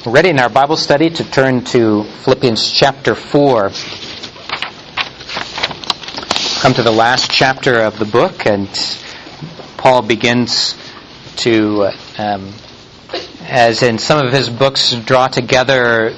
We're ready in our Bible study to turn to Philippians chapter 4. Come to the last chapter of the book, and Paul begins to, as in some of his books, draw together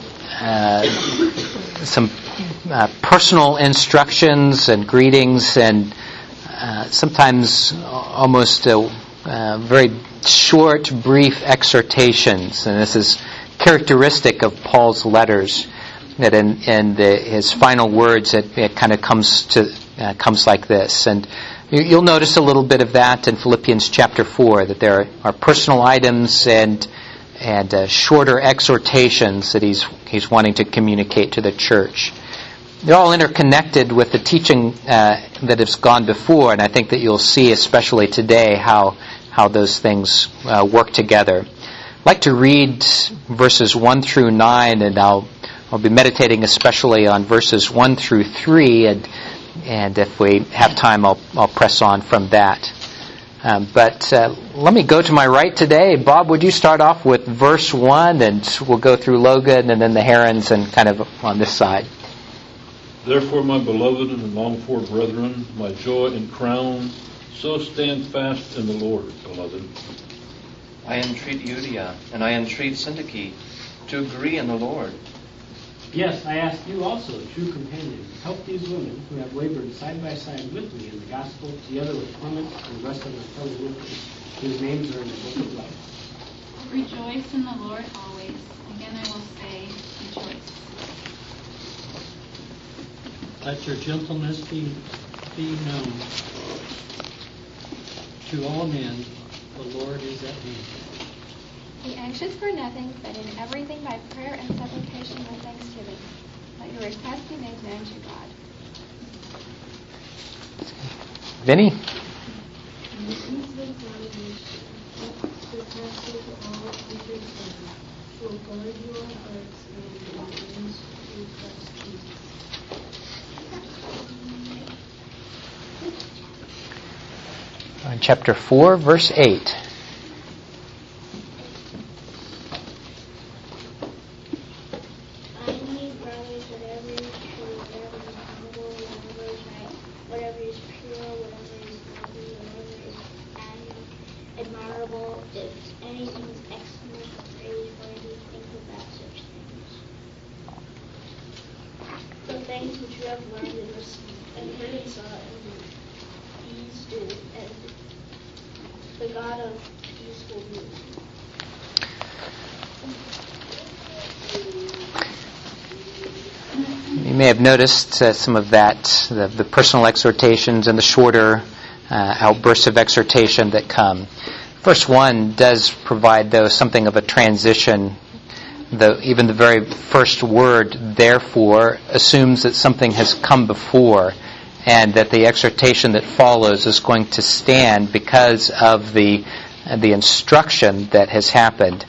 some personal instructions and greetings, and sometimes almost very short, brief exhortations. And this is characteristic of Paul's letters, that in his final words it kind of comes like this. And you'll notice a little bit of that in Philippians chapter 4, that there are personal items and shorter exhortations that he's wanting to communicate to the church. They're all interconnected with the teaching that has gone before, and I think that you'll see, especially today, how those things work together. I'd like to read verses 1 through 9, and I'll be meditating especially on verses 1 through 3, and if we have time, I'll press on from that. But let me go to my right today. Bob, would you start off with verse 1, and we'll go through Logan and then the Herons and kind of on this side. Therefore, my beloved and longed-for brethren, my joy and crown, so stand fast in the Lord, beloved. I entreat Euodia, and I entreat Syntyche to agree in the Lord. Yes, I ask you also, true companion, help these women who have labored side by side with me in the gospel, together with Clement and the rest of my fellow workers, whose names are in the book of life. Rejoice in the Lord always. Again I will say, rejoice. Let your gentleness be known to all men. The Lord is at hand. Be anxious for nothing, but in everything by prayer and supplication with thanksgiving. Let your requests be made known to God. Vinny? And the peace of God which surpasses all understanding will guard your hearts and your minds through Christ Jesus. On chapter 4, verse 8. Finally, brothers, whatever is true, whatever is honorable, whatever is right, whatever is pure, whatever is lovely, whatever is admirable, if anything is excellent or praiseworthy, think about such things. The things which you have learned and received and heard and saw in me, these do, and the God of peace will be with you. You may have noticed some of that, the personal exhortations and the shorter outbursts of exhortation that come. Verse 1 does provide, though, something of a transition. Even the very first word, therefore, assumes that something has come before, and that the exhortation that follows is going to stand because of the instruction that has happened.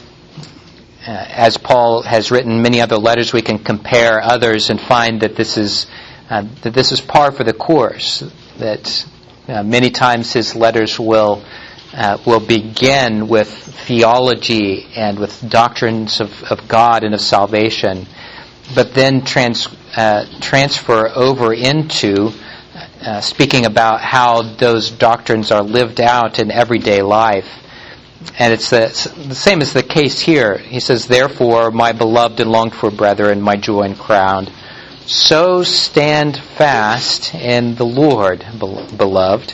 As Paul has written many other letters, we can compare others and find that this is par for the course. That many times his letters will begin with theology and with doctrines of God and of salvation, but then transfer over into speaking about how those doctrines are lived out in everyday life. And it's the same as the case here. He says, therefore, my beloved and longed for brethren, my joy and crown, so stand fast in the Lord, beloved.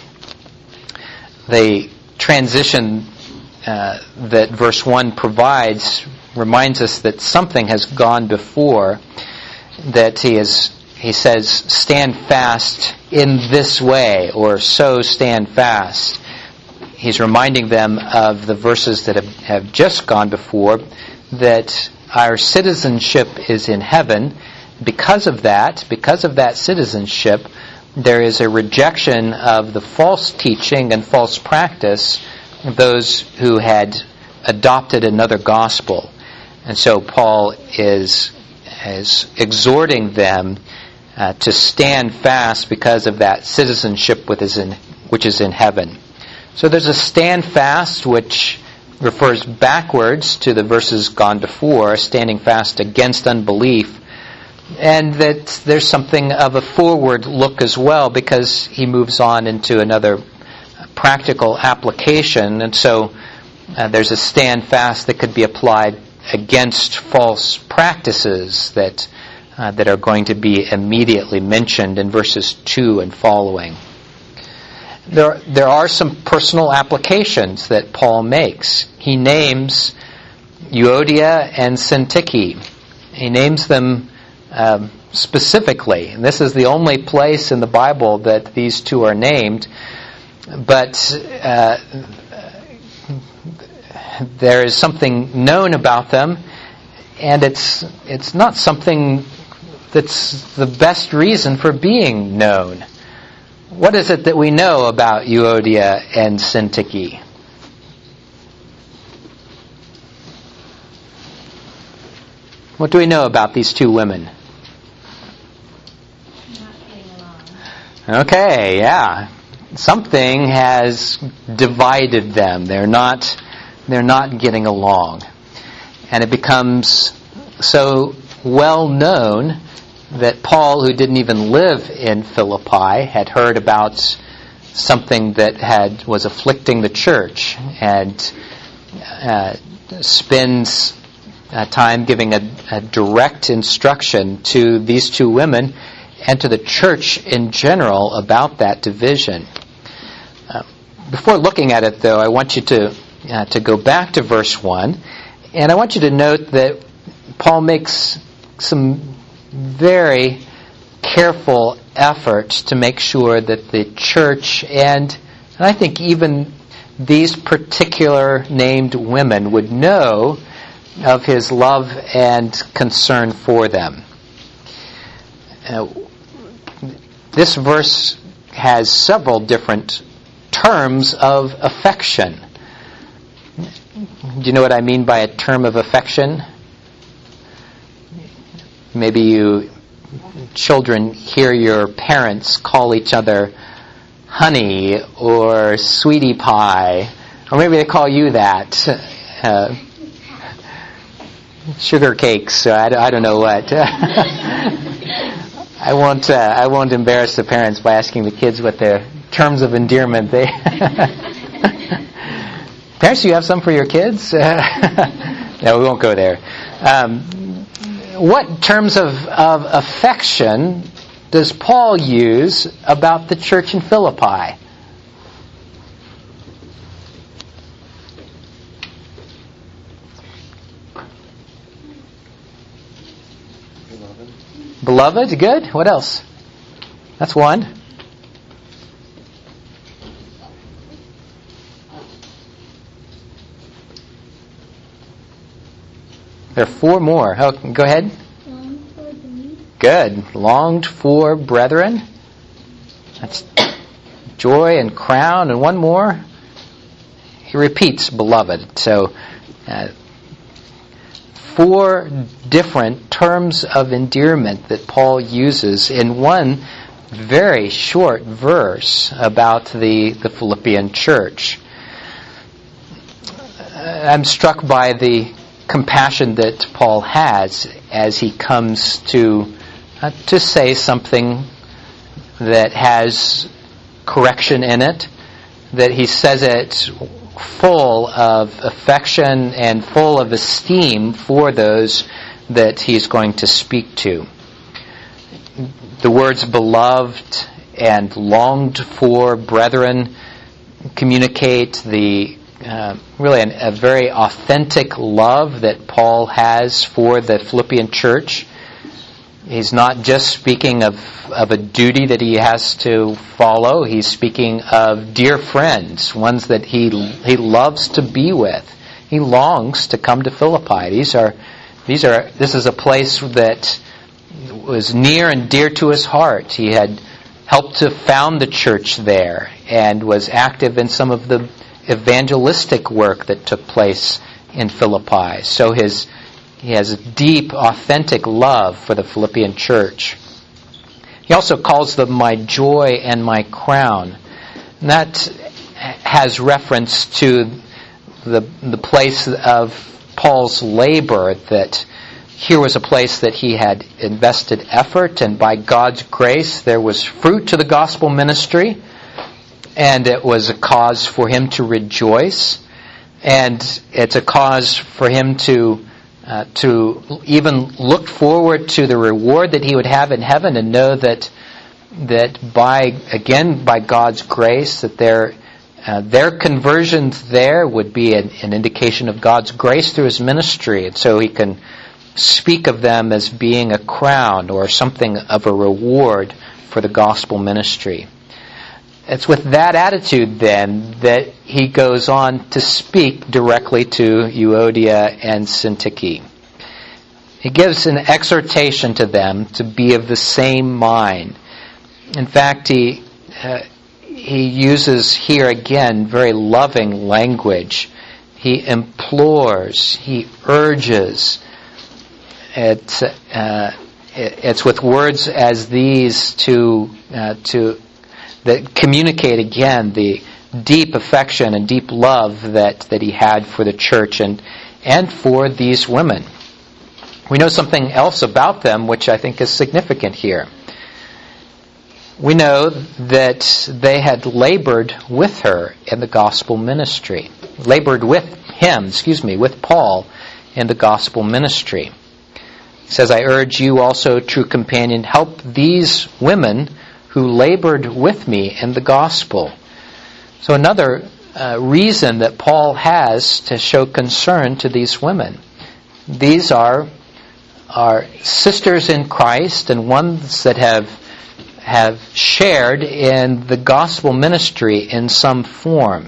The transition that verse 1 provides reminds us that something has gone before, that he says, stand fast in this way, or so stand fast. He's reminding them of the verses that have just gone before, that our citizenship is in heaven. Because of that citizenship, there is a rejection of the false teaching and false practice of those who had adopted another gospel. And so Paul is exhorting them to stand fast because of that citizenship which is in heaven. So there's a stand fast which refers backwards to the verses gone before, standing fast against unbelief, and that there's something of a forward look as well, because he moves on into another practical application, and so there's a stand fast that could be applied against false practices that are going to be immediately mentioned in verses 2 and following. There are some personal applications that Paul makes. He names Euodia and Syntyche. He names them specifically. And this is the only place in the Bible that these two are named. But there is something known about them, and it's not something that's the best reason for being known. What is it that we know about Euodia and Syntyche? What do we know about these two women? Not getting along. Okay, yeah. Something has divided them. They're not getting along. And it becomes so well known that Paul, who didn't even live in Philippi, had heard about something that was afflicting the church, and spends time giving a direct instruction to these two women and to the church in general about that division. Before looking at it, though, I want you to go back to verse 1, and I want you to note that Paul makes some very careful effort to make sure that the church and I think even these particular named women would know of his love and concern for them. This verse has several different terms of affection. Do you know what I mean by a term of affection? Maybe you children hear your parents call each other honey or sweetie pie, or maybe they call you that. Sugar cakes, I don't know what. I won't embarrass the parents by asking the kids what their terms of endearment they. Parents, do you have some for your kids? No, we won't go there. What terms of affection does Paul use about the church in Philippi? Beloved, good. What else? That's one. There are four more. Oh, go ahead. Longed for thee. Good. Longed for brethren. That's joy and crown. And one more. He repeats beloved. So, four different terms of endearment that Paul uses in one very short verse about the Philippian church. I'm struck by the compassion that Paul has as he comes to say something that has correction in it, that he says it full of affection and full of esteem for those that he's going to speak to. The words beloved and longed for brethren communicate the really a very authentic love that Paul has for the Philippian church. He's not just speaking of a duty that he has to follow. He's speaking of dear friends, ones that he loves to be with. He longs to come to Philippi. This is a place that was near and dear to his heart. He had helped to found the church there and was active in some of the evangelistic work that took place in Philippi. So he has a deep, authentic love for the Philippian church. He also calls them my joy and my crown. And that has reference to the place of Paul's labor, that here was a place that he had invested effort, and by God's grace there was fruit to the gospel ministry, and it was a cause for him to rejoice, and it's a cause for him to even look forward to the reward that he would have in heaven, and know that by God's grace, that their conversions there would be an indication of God's grace through his ministry, and so he can speak of them as being a crown or something of a reward for the gospel ministry. It's with that attitude, then, that he goes on to speak directly to Euodia and Syntyche. He gives an exhortation to them to be of the same mind. In fact, he uses here again very loving language. He implores, he urges. It's with words as these that communicate again the deep affection and deep love that he had for the church and for these women. We know something else about them which I think is significant here. We know that they had labored with her in the gospel ministry. Labored with Paul in the gospel ministry. He says, I urge you also, true companion, help these women who labored with me in the gospel. So another reason that Paul has to show concern to these women. These are sisters in Christ, and ones that have shared in the gospel ministry in some form.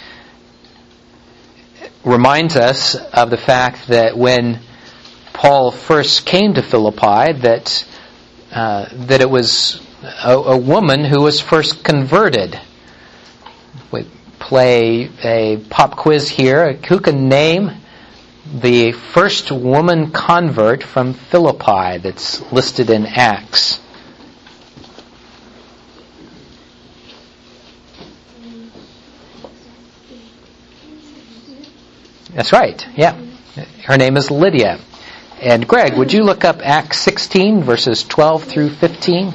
It reminds us of the fact that when Paul first came to Philippi, that it was a woman who was first converted. We play a pop quiz here. Who can name the first woman convert from Philippi that's listed in Acts? That's right, yeah. Her name is Lydia. And Greg, would you look up Acts 16, verses 12 through 15?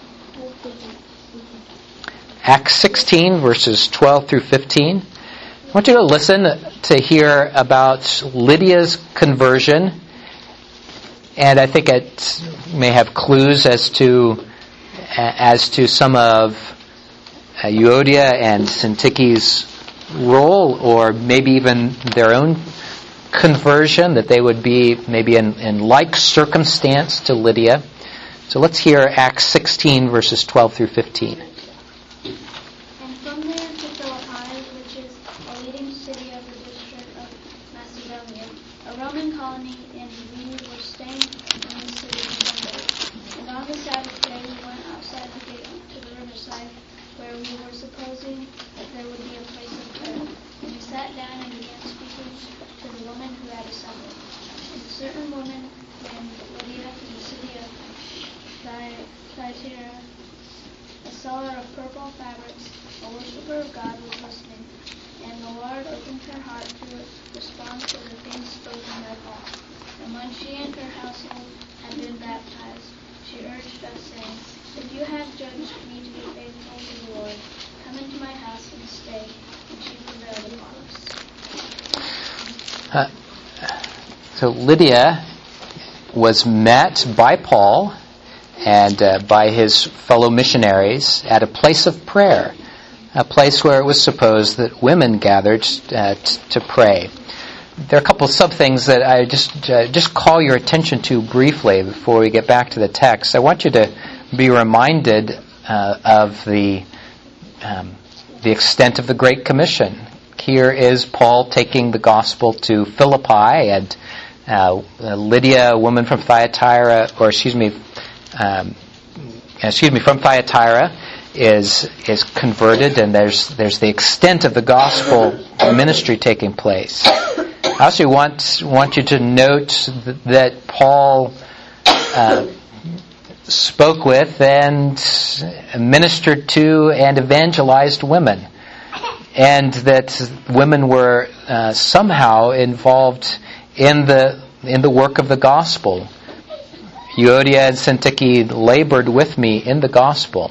Acts 16, verses 12 through 15. I want you to listen to hear about Lydia's conversion, and I think it may have clues as to some of Euodia and Syntyche's role, or maybe even their own conversion, that they would be maybe in like circumstance to Lydia. So let's hear Acts 16, verses 12 through 15. And from there to Philippi, which is a leading city of the district of Macedonia, a Roman colony, and we were staying in the city some days. And on the Sabbath day we went outside the gate to the riverside, where we were supposing that there would be a place of prayer. And we sat down and began speaking to the woman who had assembled. And a certain woman named Lydia from the city of Thyatira, a seller of purple fabrics, a worshiper of God, was listening. And the Lord opened her heart to respond to the things spoken by Paul. And when she and her household had been baptized, she urged us, saying, If you have judged me to be faithful to the Lord, come into my house and stay. And she prevailed upon us. So Lydia was met by Paul and by his fellow missionaries at a place of prayer, a place where it was supposed that women gathered to pray. There are a couple of sub-things that I just call your attention to briefly before we get back to the text. I want you to be reminded of the extent of the Great Commission. Here is Paul taking the gospel to Philippi, and Lydia, a woman from Thyatira, from Thyatira, is converted, and there's the extent of the gospel ministry taking place. I also want you to note that Paul spoke with and ministered to and evangelized women. and that women were somehow involved in the work of the gospel. Euodia and Syntyche labored with me in the gospel.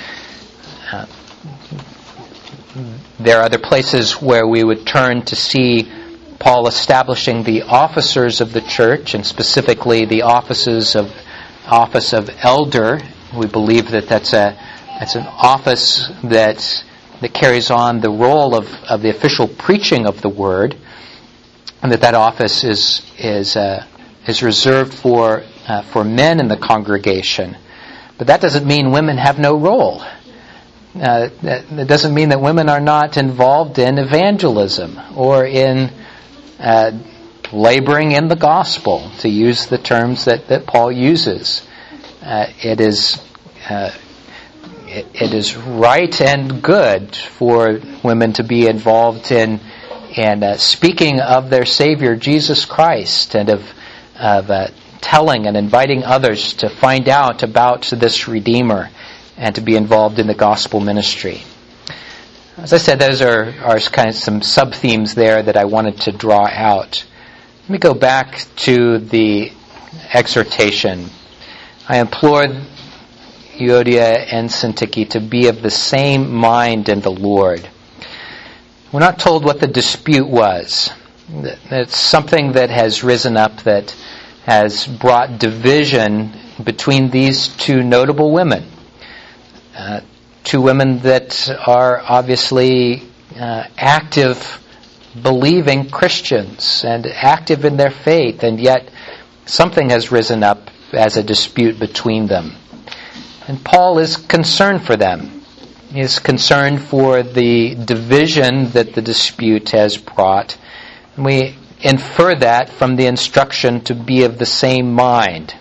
There are other places where we would turn to see Paul establishing the officers of the church, and specifically the office of elder. We believe that that's an office that carries on the role of the official preaching of the word, and that office is reserved for men in the congregation. But that doesn't mean women have no role. That doesn't mean that women are not involved in evangelism or in laboring in the gospel, to use the terms that Paul uses. It is right and good for women to be involved in speaking of their Savior Jesus Christ, and of telling and inviting others to find out about this Redeemer and to be involved in the gospel ministry. As I said, those are kind of some sub-themes there that I wanted to draw out. Let me go back to the exhortation. I implore Euodia and Syntyche to be of the same mind in the Lord. We're not told what the dispute was. It's something that has risen up that has brought division between these two notable women. Two women that are obviously active, believing Christians and active in their faith, and yet something has risen up as a dispute between them. And Paul is concerned for them. He is concerned for the division that the dispute has brought. And we infer that from the instruction to be of the same mind.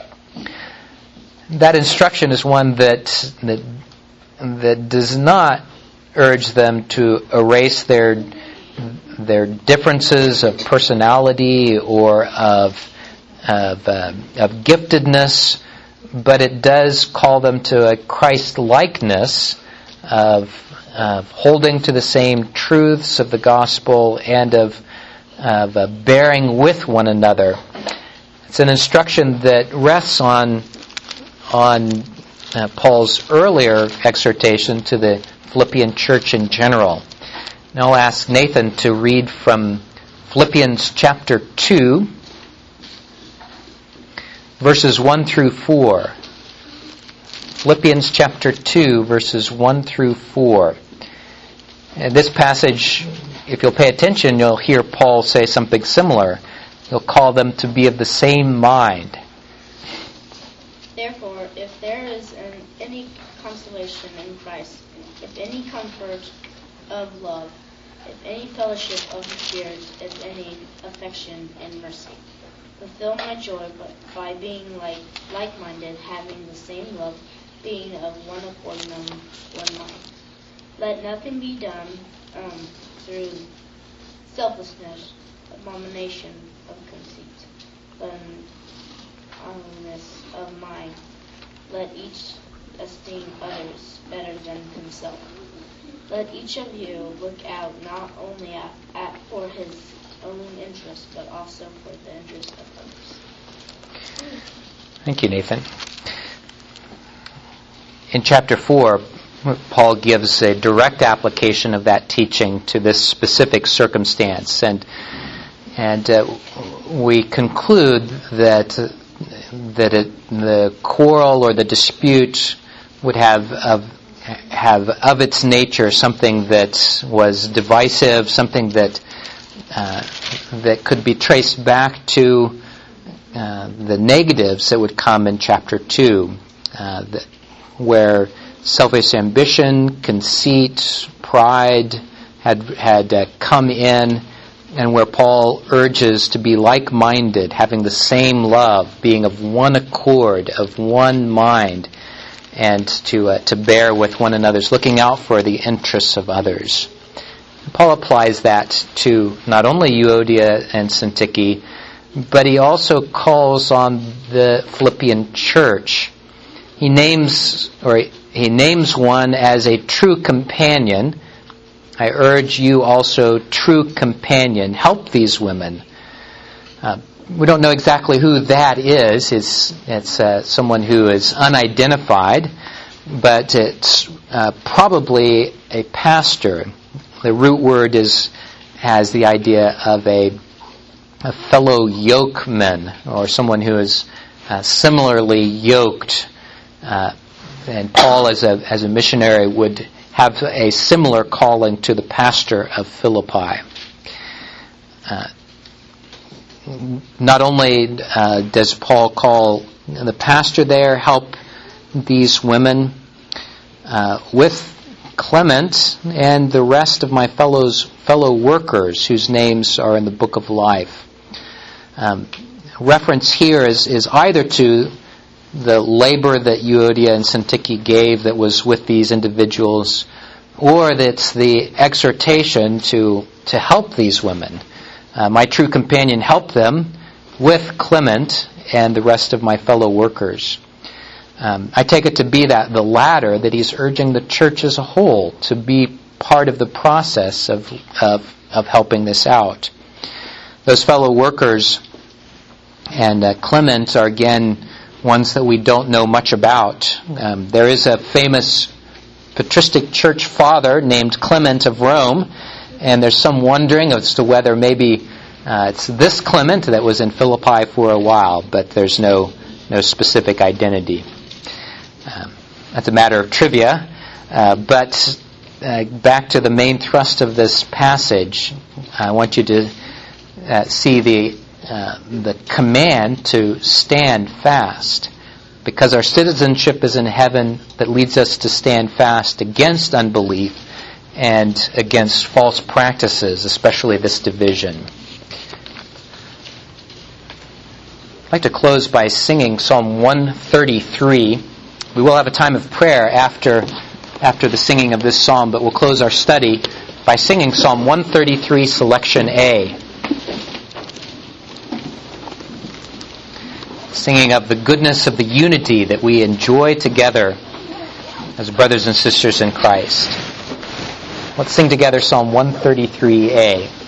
That instruction is one that does not urge them to erase their differences of personality or of giftedness, but it does call them to a Christ-likeness of holding to the same truths of the gospel and of bearing with one another. It's an instruction that rests on Paul's earlier exhortation to the Philippian church in general. Now I'll ask Nathan to read from Philippians chapter 2, verses 1 through 4. Philippians chapter 2, verses 1 through 4. And this passage, if you'll pay attention, you'll hear Paul say something similar. He'll call them to be of the same mind. Therefore, if there is any consolation in Christ, if any comfort of love, if any fellowship of the Spirit, if any affection and mercy, fulfill my joy by being like-minded, having the same love, being of one accord and one mind. Let nothing be done through selfishness, abomination of conceit, but uncleanness of mind. Let each esteem others better than himself. Let each of you look out not only for his own interest, but also for the interest of others. Thank you, Nathan. In chapter 4, Paul gives a direct application of that teaching to this specific circumstance, and we conclude that the quarrel or the dispute would have of its nature something that was divisive, something that could be traced back to the negatives that would come in chapter 2, where selfish ambition, conceit, pride had come in, and where Paul urges to be like-minded, having the same love, being of one accord, of one mind, and to bear with one another's, looking out for the interests of others. Paul applies that to not only Euodia and Syntyche, but he also calls on the Philippian church. He names one as a true companion, I urge you also, true companion, help these women. We don't know exactly who that is. It's someone who is unidentified, but it's probably a pastor. The root word has the idea of a fellow yokeman, or someone who is similarly yoked. And Paul, as a missionary, would have a similar calling to the pastor of Philippi. Not only does Paul call the pastor there, help these women with Clement and the rest of my fellow workers whose names are in the book of life. Reference here is either to the labor that Euodia and Syntyche gave that was with these individuals, or that's the exhortation to help these women. My true companion helped them with Clement and the rest of my fellow workers. I take it to be that the latter, that he's urging the church as a whole to be part of the process of helping this out. Those fellow workers and Clement are again ones that we don't know much about. There is a famous patristic church father named Clement of Rome, and there's some wondering as to whether maybe it's this Clement that was in Philippi for a while, but there's no specific identity. That's a matter of trivia. But back to the main thrust of this passage, I want you to see the command to stand fast, because our citizenship is in heaven that leads us to stand fast against unbelief and against false practices, especially this division. I'd like to close by singing Psalm 133. We will have a time of prayer after the singing of this psalm, but we'll close our study by singing Psalm 133, Selection A. Singing of the goodness of the unity that we enjoy together as brothers and sisters in Christ. Let's sing together Psalm 133A.